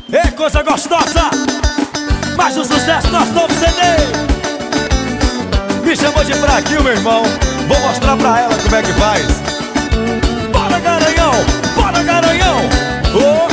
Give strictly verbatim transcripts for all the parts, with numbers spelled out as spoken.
Ei, coisa gostosa! Mais um sucesso, nosso novo C D. Me chamou de fraquinho, meu irmão. Vou mostrar pra ela como é que faz. Bora, garanhão! Bora, garanhão! Oh.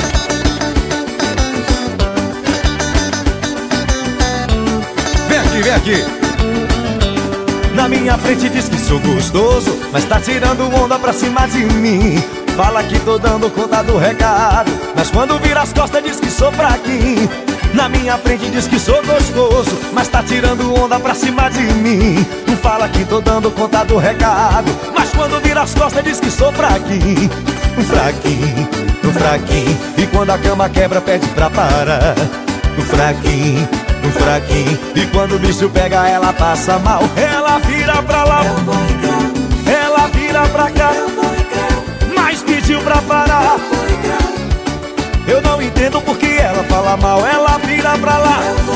Vem aqui, vem aqui. Na minha frente diz que sou gostoso, mas tá tirando onda pra cima de mim. Fala que tô dando conta do recado, mas quando vira as costas diz que sou fraquinho. Na minha frente diz que sou gostoso, mas tá tirando onda pra cima de mim. Não fala que tô dando conta do recado, mas quando vira as costas diz que sou fraquinho. Um fraquinho, um fraquinho, e quando a cama quebra pede pra parar. Um fraquinho, um fraquinho, e quando o bicho pega ela passa mal. Ela vira pra lá, ela vira pra cá, mas pediu pra parar. Eu não entendo porque ela fala mal. Ela vira pra lá,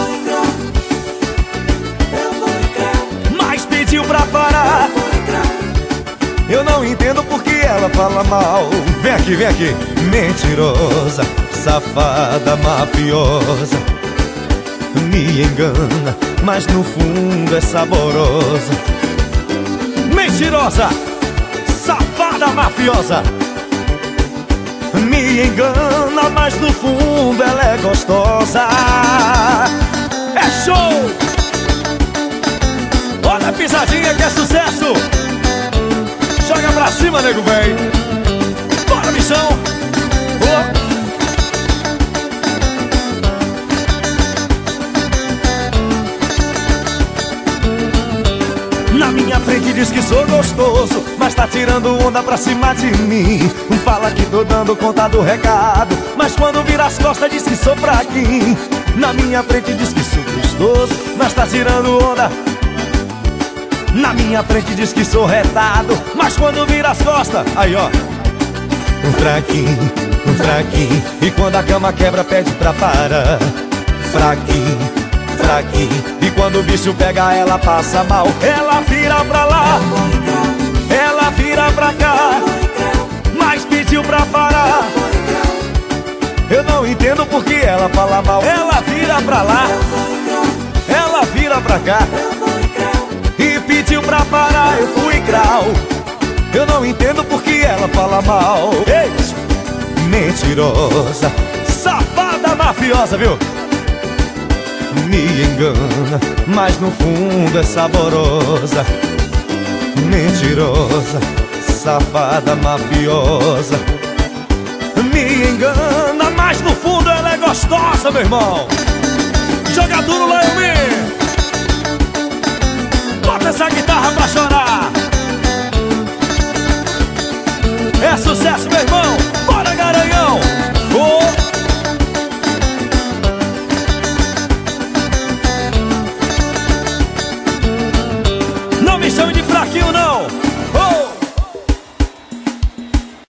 mas pediu pra parar. Eu não entendo porque ela fala mal. Vem aqui, vem aqui. Mentirosa, safada, mafiosa, me engana, mas no fundo é saborosa. Mentirosa, safada, mafiosa, me engana, mas no fundo ela é gostosa. É show! Olha a pisadinha que é sucesso. Joga pra cima, nego, véi. Bora, bichão. Oh. Na minha frente diz que sou gostoso, mas tá tirando onda pra cima de mim. Fala que tô dando conta do recado, mas quando vira as costas diz que sou fraquinho. Na minha frente diz que sou gostoso, mas tá tirando onda. Na minha frente diz que sou retado, mas quando vira as costas, aí ó. Um fraquinho, um fraquinho, e quando a cama quebra pede pra parar. Fraquinho, fraquinho, e quando o bicho pega ela passa mal. Ela vira pra lá, ela vira pra cá, mas pediu pra parar. Eu não entendo porque ela fala mal. Ela vira pra lá, ela vira pra cá, e pediu pra parar. Eu fui grau. Eu não entendo porque ela fala mal. Ei, mentirosa, safada, mafiosa, viu? Me engana, mas no fundo é saborosa. Mentirosa, safada, mafiosa, me engana, mas no fundo ela é gostosa, meu irmão. Joga duro, Lion Man.